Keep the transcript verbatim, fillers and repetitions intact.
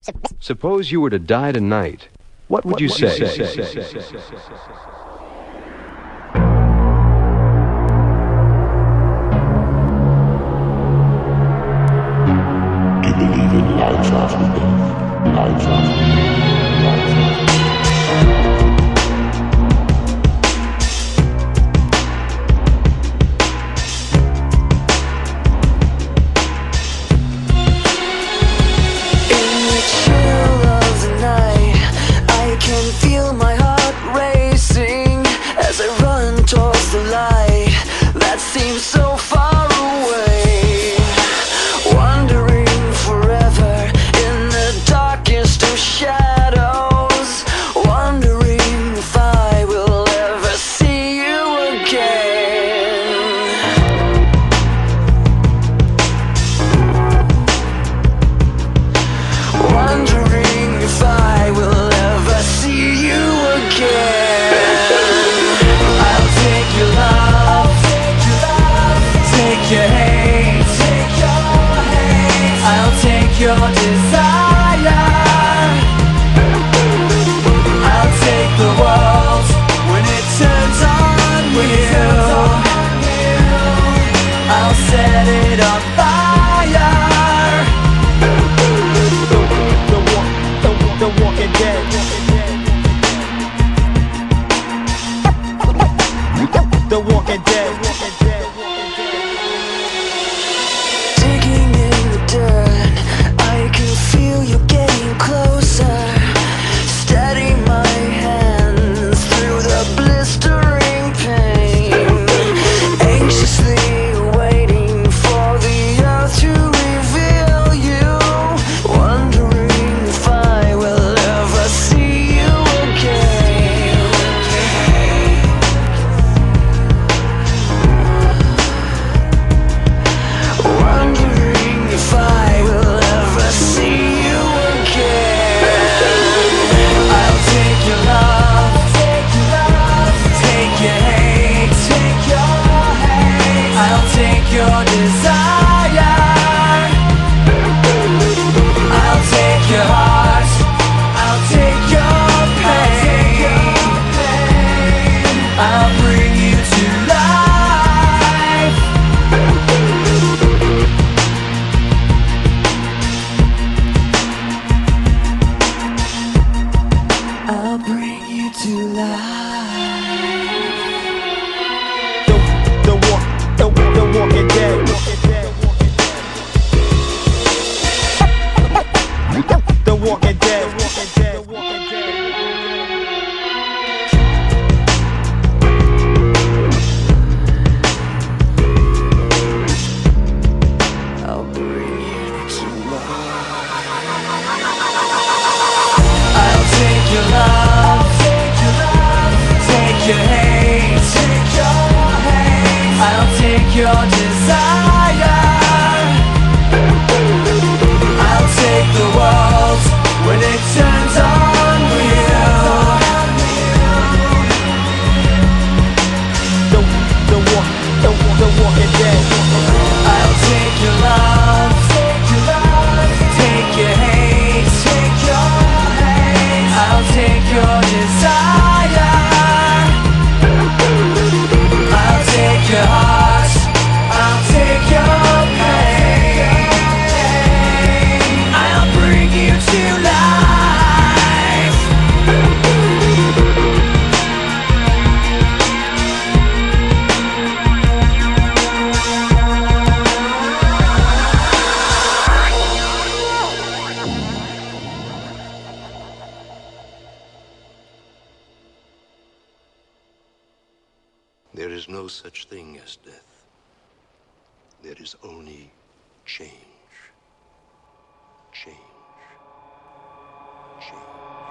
Suppose you were to die tonight. What would you say? Do you believe in life after death? Life after death? Life after death? Feel my heart racing as I run towards the light that seems so far away, wandering forever in the darkest of shadows, wondering if I will ever see you again. Wondering if I will ever see you again. I'll take your love, take your hate, I'll take your desire, I'll take the world when it turns on you, I'll set it on fire. The, the, the, the Walking Dead. The Walking Dead. Digging in the dirt, I can feel you getting closer. Steady my hands through the blistering pain, anxiously waiting for the earth to reveal you, wondering if I will ever see you again. Wondering if I will ever see you again. I'll take your love, take your hate, I'll take your desire, I'll take your heart, I'll take your pain, I'll bring you to life. I'll bring you to life. The, the, walk, the, the Walking Dead. The Walking Dead. I'll bring you to life. I'll take your love, take your hate, I'll take your desire, I'll take the world when it turns on you. The, the, walk, the, the Walking Dead. I'll take your love, take your hate, I'll take your desire, I'll take your heart, I'll take your pain, I'll bring you to life. There is no such thing as death. There is only change. Change. Change.